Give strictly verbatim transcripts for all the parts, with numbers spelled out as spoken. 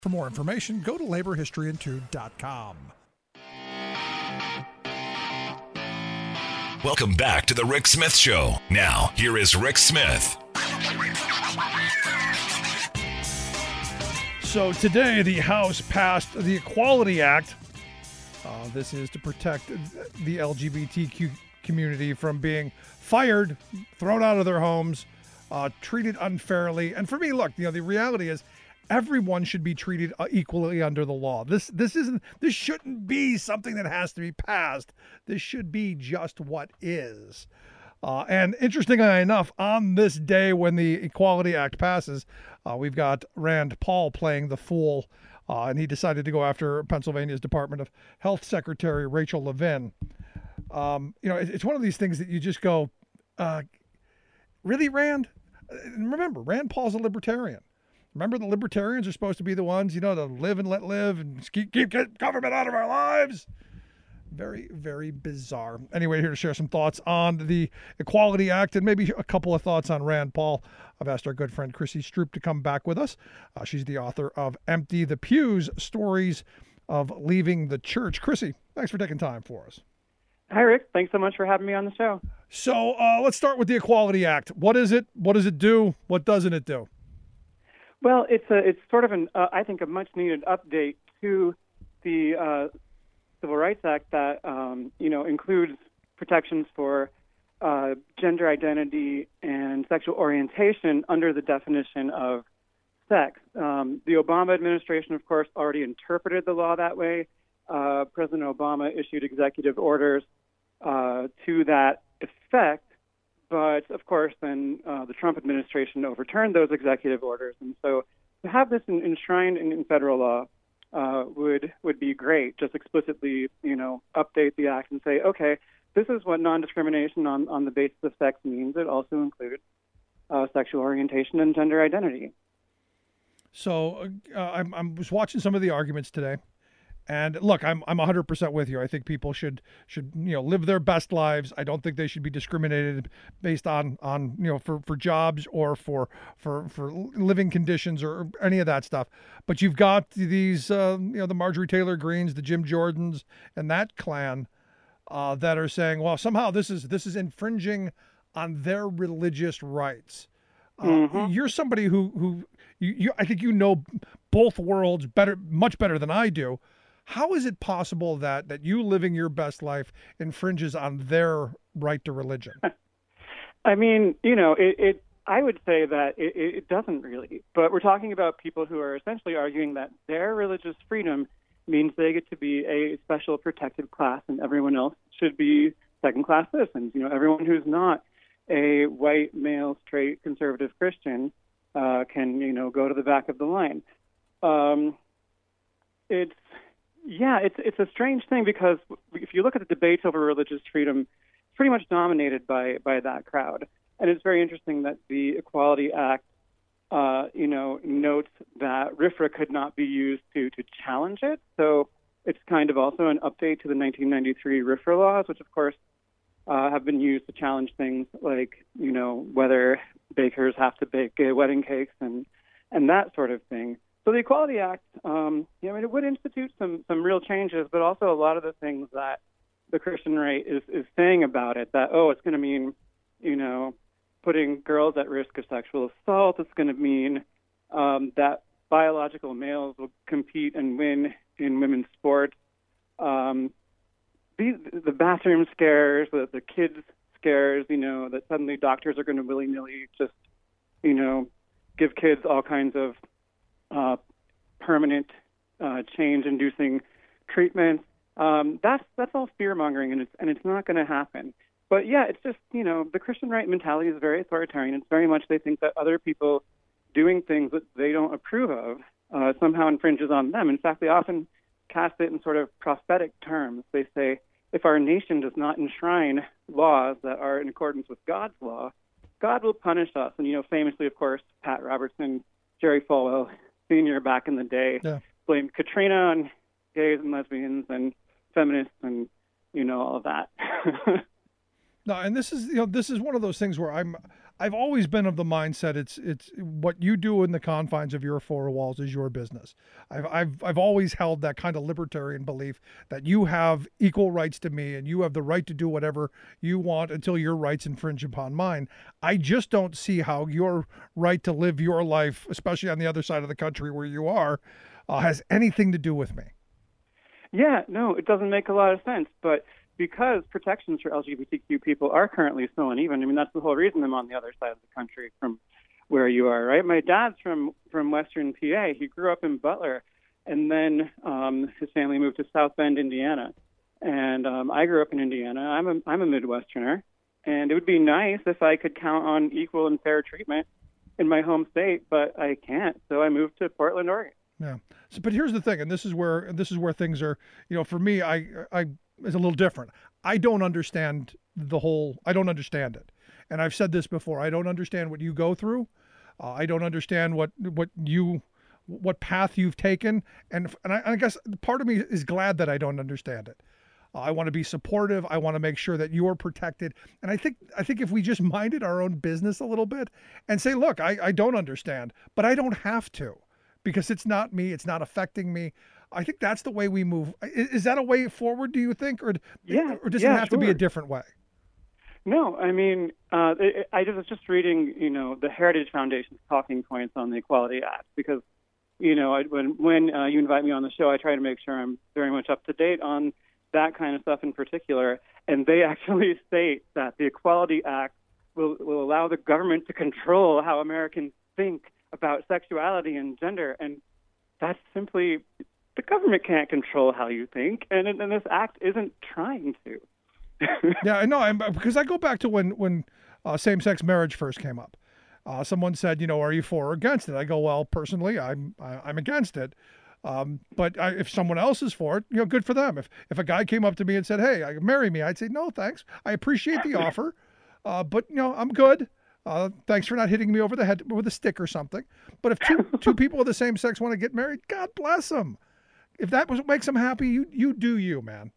For more information, go to labor history in two dot com. Welcome back to the Rick Smith Show. Now, here is Rick Smith. So today, the House passed the Equality Act. Uh, this is to protect the L G B T Q community from being fired, thrown out of their homes, uh, treated unfairly. And for me, look, you know, the reality is everyone should be treated equally under the law. This this isn't this shouldn't be something that has to be passed. This should be just what is. Uh, and interestingly enough, on this day when the Equality Act passes, uh, we've got Rand Paul playing the fool, uh, and he decided to go after Pennsylvania's Department of Health Secretary Rachel Levin. Um, you know, it, it's one of these things that you just go, uh, really, Rand? And remember, Rand Paul's a libertarian. Remember, the libertarians are supposed to be the ones, you know, to live and let live and keep, keep government out of our lives. Very, very bizarre. Anyway, here to share some thoughts on the Equality Act and maybe a couple of thoughts on Rand Paul. I've asked our good friend Chrissy Stroop to come back with us. Uh, she's the author of Empty the Pews, Stories of Leaving the Church. Chrissy, thanks for taking time for us. Hi, Rick. Thanks so much for having me on the show. So uh, let's start with the Equality Act. What is it? What does it do? What doesn't it do? Well, it's a, it's sort of an, uh, I think, a much-needed update to the uh, Civil Rights Act that, um, you know, includes protections for uh, gender identity and sexual orientation under the definition of sex. Um, the Obama administration, of course, already interpreted the law that way. Uh, President Obama issued executive orders uh, to that effect. But, of course, then uh, the Trump administration overturned those executive orders. And so to have this in, enshrined in, in federal law uh, would would be great. Just explicitly, you know, update the act and say, okay, this is what non-discrimination on, on the basis of sex means. It also includes uh, sexual orientation and gender identity. So uh, I'm, I was watching some of the arguments today. And look, I'm I'm one hundred percent with you. I think people should should you know live their best lives. I don't think they should be discriminated based on on you know for, for jobs or for for for living conditions or any of that stuff. But you've got these uh, you know the Marjorie Taylor Greens, the Jim Jordans, and that clan uh, that are saying, well, somehow this is this is infringing on their religious rights. Uh, mm-hmm. You're somebody who who you, you I think you know both worlds better, much better than I do. How is it possible that, that you living your best life infringes on their right to religion? I mean, you know, it, it I would say that it, it doesn't really. But we're talking about people who are essentially arguing that their religious freedom means they get to be a special protected class and everyone else should be second-class citizens. You know, everyone who's not a white, male, straight, conservative Christian uh, can, you know, go to the back of the line. Um, it's... Yeah, it's it's a strange thing because if you look at the debates over religious freedom, it's pretty much dominated by, by that crowd. And it's very interesting that the Equality Act, uh, you know, notes that RFRA could not be used to, to challenge it. So it's kind of also an update to the nineteen ninety-three RFRA laws, which, of course, uh, have been used to challenge things like, you know, whether bakers have to bake uh, wedding cakes and, and that sort of thing. So the Equality Act, um, you know, I mean, it would institute some some real changes, but also a lot of the things that the Christian right is, is saying about it, that, oh, it's going to mean, you know, putting girls at risk of sexual assault. It's going to mean um, that biological males will compete and win in women's sports. Um, these, the bathroom scares, the, the kids scares, you know, that suddenly doctors are going to willy-nilly just, you know, give kids all kinds of Uh, permanent uh, change-inducing treatments. Um, that's that's all fear-mongering, and it's and it's not going to happen. But yeah, it's just you know the Christian right mentality is very authoritarian. It's very much they think that other people doing things that they don't approve of uh, somehow infringes on them. In fact, they often cast it in sort of prophetic terms. They say if our nation does not enshrine laws that are in accordance with God's law, God will punish us. And you know, famously, of course, Pat Robertson, Jerry Falwell Senior back in the day yeah. blamed Katrina on gays and lesbians and feminists and you know all of that. No, and this is you know this is one of those things where I'm I've always been of the mindset it's it's what you do in the confines of your four walls is your business. I've I've I've always held that kind of libertarian belief that you have equal rights to me and you have the right to do whatever you want until your rights infringe upon mine. I just don't see how your right to live your life, especially on the other side of the country where you are, uh, has anything to do with me. Yeah, no, it doesn't make a lot of sense, but because protections for L G B T Q people are currently so uneven, I mean, that's the whole reason I'm on the other side of the country from where you are, right? My dad's from, from Western P A. He grew up in Butler, and then um, his family moved to South Bend, Indiana. And um, I grew up in Indiana. I'm a, I'm a Midwesterner, and it would be nice if I could count on equal and fair treatment in my home state, but I can't, so I moved to Portland, Oregon. Yeah. So, but here's the thing, and this is where this is where things are, you know, for me, I I is a little different. I don't understand the whole, I don't understand it. And I've said this before, I don't understand what you go through. Uh, I don't understand what, what you, what path you've taken. And, and I, I guess part of me is glad that I don't understand it. Uh, I want to be supportive. I want to make sure that you're protected. And I think, I think if we just minded our own business a little bit and say, look, I, I don't understand, but I don't have to because it's not me. It's not affecting me. I think that's the way we move. Is, is that a way forward, do you think? Or, yeah, or does yeah, it have sure. to be a different way? No, I mean, uh, it, I just was just reading, you know, the Heritage Foundation's talking points on the Equality Act because, you know, I, when when uh, you invite me on the show, I try to make sure I'm very much up to date on that kind of stuff in particular. And they actually state that the Equality Act will, will allow the government to control how Americans think about sexuality and gender. And that's simply, the government can't control how you think. And, and this act isn't trying to. Yeah, I know. I'm, because I go back to when, when uh, same-sex marriage first came up. Uh, someone said, you know, are you for or against it? I go, well, personally, I'm I, I'm against it. Um, but I, if someone else is for it, you know, good for them. If if a guy came up to me and said, hey, I, marry me, I'd say, no, thanks. I appreciate the offer, uh, but, you know, I'm good. Uh, thanks for not hitting me over the head with a stick or something. But if two two people of the same sex want to get married, God bless them. If that was what makes them happy, you you do you, man.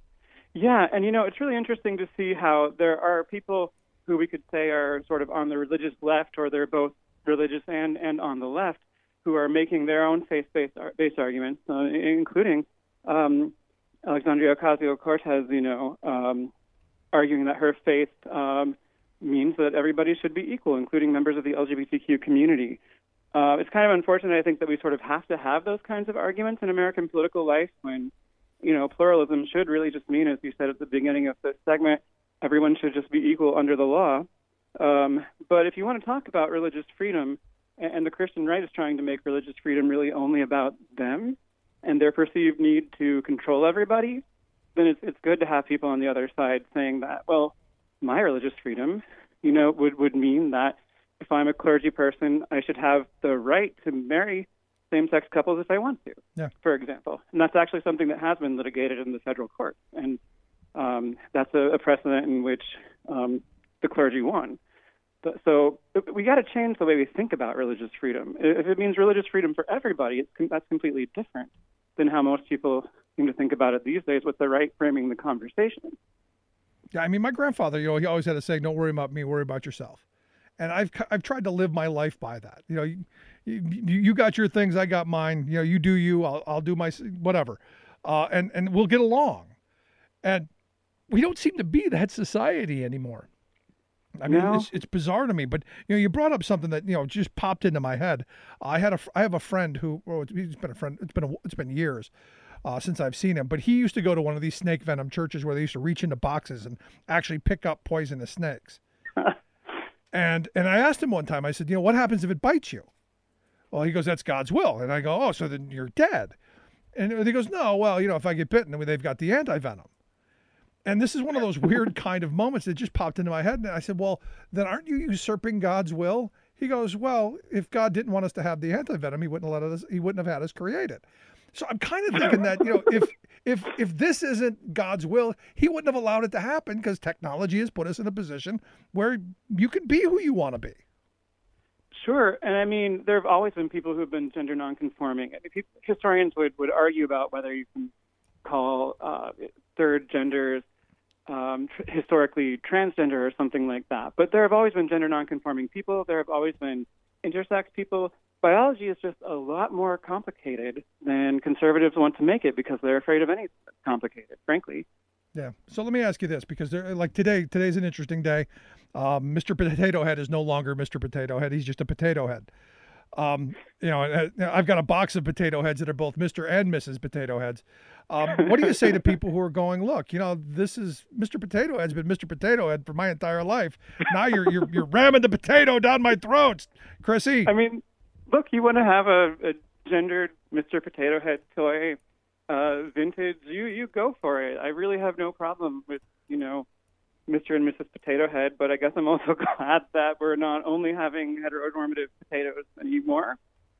Yeah, and, you know, it's really interesting to see how there are people who we could say are sort of on the religious left, or they're both religious and, and on the left, who are making their own faith-based based arguments, uh, including um, Alexandria Ocasio-Cortez, you know, um, arguing that her faith um, means that everybody should be equal, including members of the L G B T Q community. Uh, it's kind of unfortunate, I think, that we sort of have to have those kinds of arguments in American political life when, you know, pluralism should really just mean, as you said at the beginning of this segment, everyone should just be equal under the law. Um, but if you want to talk about religious freedom, and the Christian right is trying to make religious freedom really only about them and their perceived need to control everybody, then it's, it's good to have people on the other side saying that, well, my religious freedom, you know, would, would mean that if I'm a clergy person, I should have the right to marry same-sex couples if I want to, yeah. for example. And that's actually something that has been litigated in the federal court. And um, that's a, a precedent in which um, the clergy won. So we got to change the way we think about religious freedom. If it means religious freedom for everybody, it's, that's completely different than how most people seem to think about it these days with the right framing the conversation. Yeah, I mean, my grandfather, you know, he always had to say, don't worry about me, worry about yourself. And I've I've tried to live my life by that. You know, you, you, you got your things, I got mine. You know, you do you, I'll, I'll do my, whatever. Uh, and, and we'll get along. And we don't seem to be that society anymore. I mean, no. it's, it's bizarre to me, but you know, you brought up something that, you know, just popped into my head. I had a, I have a friend who, well, he's been a friend. It's been, a, it's been years uh, since I've seen him, but he used to go to one of these snake venom churches where they used to reach into boxes and actually pick up poisonous snakes. and, and I asked him one time, I said, you know, what happens if it bites you? Well, he goes, that's God's will. And I go, oh, so then you're dead. And he goes, no, well, you know, if I get bitten, then they've got the anti-venom. And this is one of those weird kind of moments that just popped into my head. And I said, well, then aren't you usurping God's will? He goes, well, if God didn't want us to have the antivenom, he wouldn't let us, he wouldn't have had us create it. So I'm kind of thinking that, you know, if, if, if this isn't God's will, he wouldn't have allowed it to happen because technology has put us in a position where you can be who you want to be. Sure. And I mean, there have always been people who have been gender nonconforming. Historians would, would argue about whether you can call uh, third genders um, tr- historically transgender or something like that. But there have always been gender nonconforming people. There have always been intersex people. Biology is just a lot more complicated than conservatives want to make it because they're afraid of anything that's complicated, frankly. Yeah. So let me ask you this, because there, like today, today's an interesting day. Um, Mister Potato Head is no longer Mister Potato Head. He's just a potato head. Um, you know, uh, I've got a box of potato heads that are both Mister and Missus Potato Heads. Um, what do you say to people who are going, look, you know, this is Mister Potato Head's been Mister Potato Head for my entire life. Now you're you're you're ramming the potato down my throat, Chrissy. I mean, look, you want to have a, a gendered Mister Potato Head toy, uh, vintage, you you go for it. I really have no problem with, you know, Mister and Missus Potato Head, but I guess I'm also glad that we're not only having heteronormative potatoes anymore.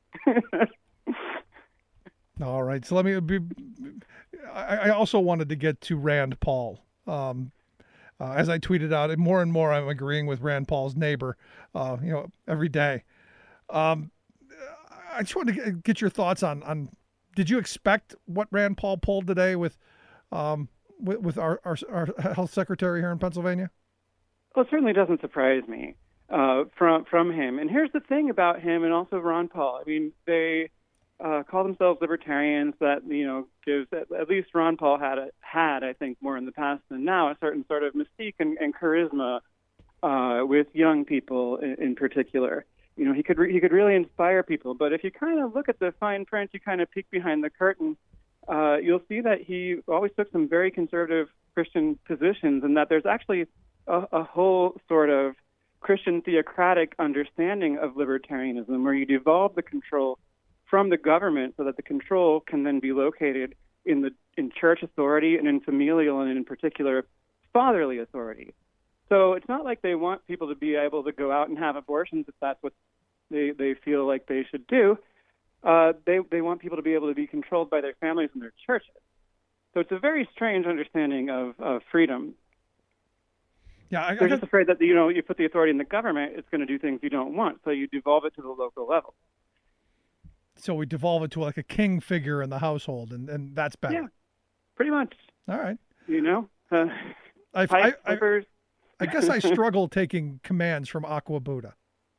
All right. So let me be, I, I also wanted to get to Rand Paul. Um, uh, as I tweeted out, and more and more I'm agreeing with Rand Paul's neighbor, uh, you know, every day. Um, I just wanted to get your thoughts on, on, did you expect what Rand Paul pulled today with, um, with, with our, our, our health secretary here in Pennsylvania? Well, it certainly doesn't surprise me uh, from from him. And here's the thing about him and also Ron Paul. I mean, they uh, call themselves libertarians. That, you know, gives at, at least Ron Paul had a, had I think more in the past than now, a certain sort of mystique and, and charisma uh, with young people in, in particular. You know, he could re- he could really inspire people. But if you kind of look at the fine print, you kind of peek behind the curtain. Uh, you'll see that he always took some very conservative Christian positions, and that there's actually a, a whole sort of Christian theocratic understanding of libertarianism, where you devolve the control from the government so that the control can then be located in the in church authority and in familial and in particular fatherly authority. So it's not like they want people to be able to go out and have abortions if that's what they, they feel like they should do. Uh, they they want people to be able to be controlled by their families and their churches. So it's a very strange understanding of, of freedom. Yeah, I, They're I just afraid that, you know, you put the authority in the government, it's going to do things you don't want. So you devolve it to the local level. So we devolve it to like a king figure in the household, and, and that's better. Yeah, pretty much. All right. You know, uh, I, pipe I, I, clippers. I guess I struggle taking commands from Aqua Buddha.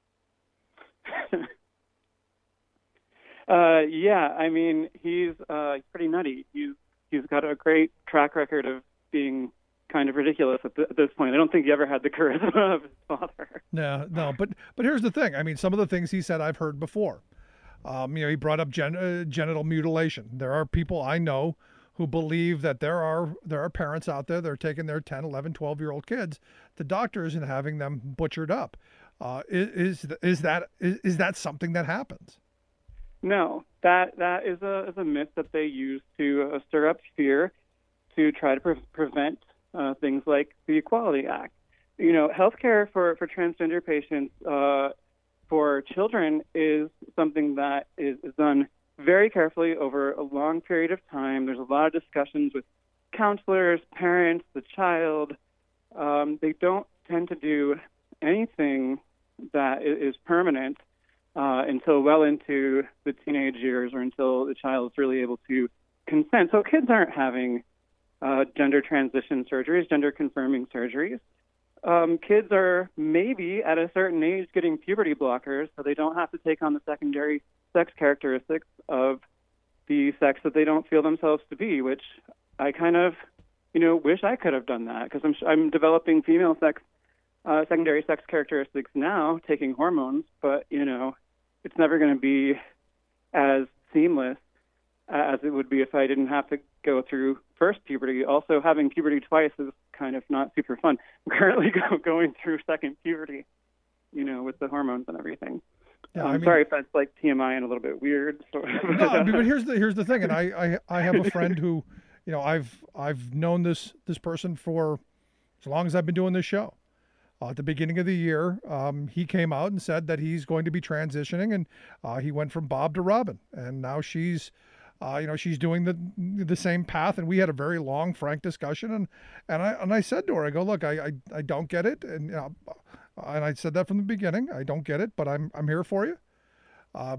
Uh, yeah, I mean, he's uh, pretty nutty. He's he's got a great track record of being kind of ridiculous at, th- at this point. I don't think he ever had the charisma of his father. No, no, but but here's the thing. I mean, some of the things he said I've heard before. Um, you know, he brought up gen- uh, genital mutilation. There are people I know who believe that there are there are parents out there that are taking their ten, eleven, twelve-year-old kids to doctors and having them butchered up. Uh, is is that is, is that something that happens? No, that that is a is a myth that they use to uh, stir up fear, to try to pre- prevent uh, things like the Equality Act. You know, healthcare for for transgender patients uh, for children is something that is, is done very carefully over a long period of time. There's a lot of discussions with counselors, parents, the child. Um, they don't tend to do anything that is permanent uh, until well into the teenage years or until the child is really able to consent. So kids aren't having uh, gender transition surgeries, gender confirming surgeries. Um, kids are maybe at a certain age getting puberty blockers so they don't have to take on the secondary sex characteristics of the sex that they don't feel themselves to be, which I kind of, you know, wish I could have done that, because I'm, I'm developing female sex Uh, secondary sex characteristics now, taking hormones, but, you know, it's never going to be as seamless as it would be if I didn't have to go through first puberty. Also, having puberty twice is kind of not super fun. I'm currently go, going through second puberty, you know, with the hormones and everything. Yeah, I'm I mean, sorry if that's like T M I and a little bit weird. So. No, I mean, but here's the here's the thing, and I, I, I have a friend who, you know, I've I've known this this person for as long as I've been doing this show. Uh, at the beginning of the year, um, he came out and said that he's going to be transitioning, and uh, he went from Bob to Robin, and now she's, uh, you know, she's doing the the same path. And we had a very long, frank discussion, and and I and I said to her, I go, look, I I, I don't get it, and you know, and I said that from the beginning, I don't get it, but I'm I'm here for you. Um,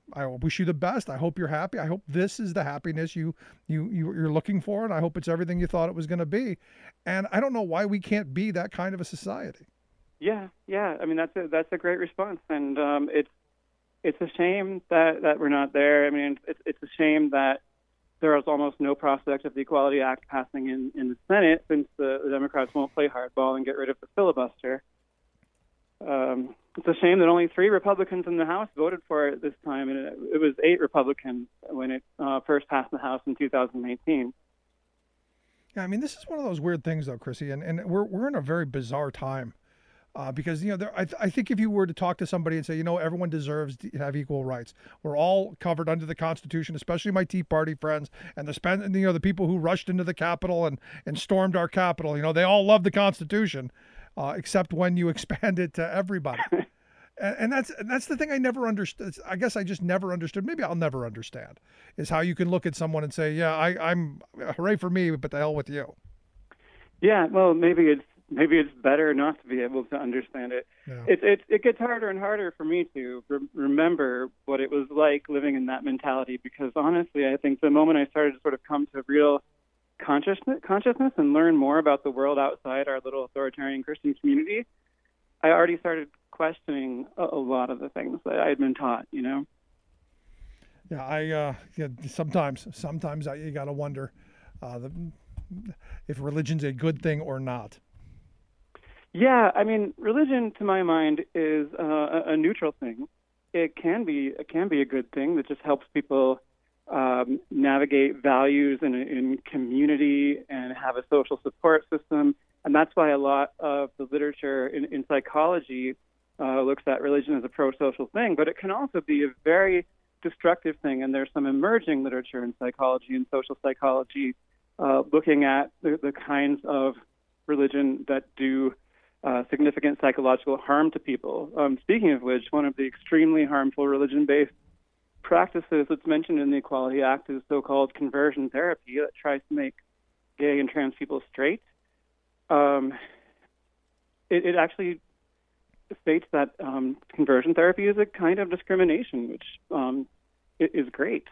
I wish you the best. I hope you're happy. I hope this is the happiness you you, you you're looking for, and I hope it's everything you thought it was going to be. And I don't know why we can't be that kind of a society. Yeah, yeah. I mean, that's a that's a great response, and um, it's it's a shame that, that we're not there. I mean, it's it's a shame that there is almost no prospect of the Equality Act passing in, in the Senate, since the, the Democrats won't play hardball and get rid of the filibuster. Um, it's a shame that only three Republicans in the House voted for it this time, and it, it was eight Republicans when it uh, first passed the House in two thousand eighteen. Yeah, I mean, this is one of those weird things, though, Chrissy, and, and we're we're in a very bizarre time. Uh, because, you know, there, I, th- I think if you were to talk to somebody and say, you know, everyone deserves to have equal rights. We're all covered under the Constitution, especially my Tea Party friends and the spend, you know, the people who rushed into the Capitol and, and stormed our Capitol. You know, they all love the Constitution, uh, except when you expand it to everybody. and, and that's and that's the thing I never understood. I guess I just never understood. Maybe I'll never understand is how you can look at someone and say, yeah, I, I'm hooray for me, but the hell with you. Yeah, well, maybe it's Maybe it's better not to be able to understand it. Yeah. It, it it gets harder and harder for me to re- remember what it was like living in that mentality, because honestly, I think the moment I started to sort of come to real consciousness, consciousness and learn more about the world outside our little authoritarian Christian community, I already started questioning a, a lot of the things that I had been taught, you know? Yeah, I uh, yeah, sometimes, sometimes I, you got to wonder uh, the, if religion's a good thing or not. Yeah, I mean, religion, to my mind, is uh, a, a neutral thing. It can be it can be a good thing that just helps people um, navigate values in, in community and have a social support system. And that's why a lot of the literature in, in psychology uh, looks at religion as a pro-social thing. But it can also be a very destructive thing. And there's some emerging literature in psychology and social psychology uh, looking at the, the kinds of religion that do Uh, significant psychological harm to people. Um, speaking of which, one of the extremely harmful religion-based practices that's mentioned in the Equality Act is so-called conversion therapy that tries to make gay and trans people straight. Um, it, it actually states that um, conversion therapy is a kind of discrimination, which um, is great.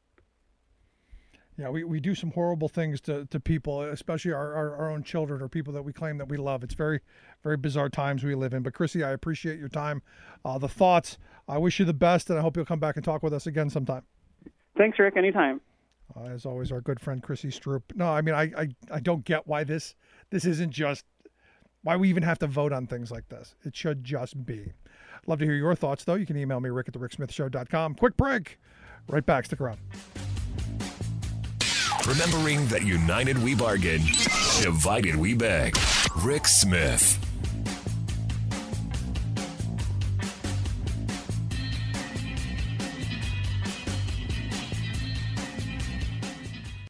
Yeah, we, we do some horrible things to, to people, especially our, our, our own children or people that we claim that we love. It's very, very bizarre times we live in. But Chrissy, I appreciate your time, uh, the thoughts. I wish you the best, and I hope you'll come back and talk with us again sometime. Thanks, Rick. Anytime. Uh, as always, our good friend Chrissy Stroop. No, I mean, I, I, I don't get why this this isn't just, why we even have to vote on things like this. It should just be. I'd love to hear your thoughts, though. You can email me, rick at the rick smith show dot com. Quick break. Right back. Stick around. Remembering that united we bargain, divided we beg. Rick Smith.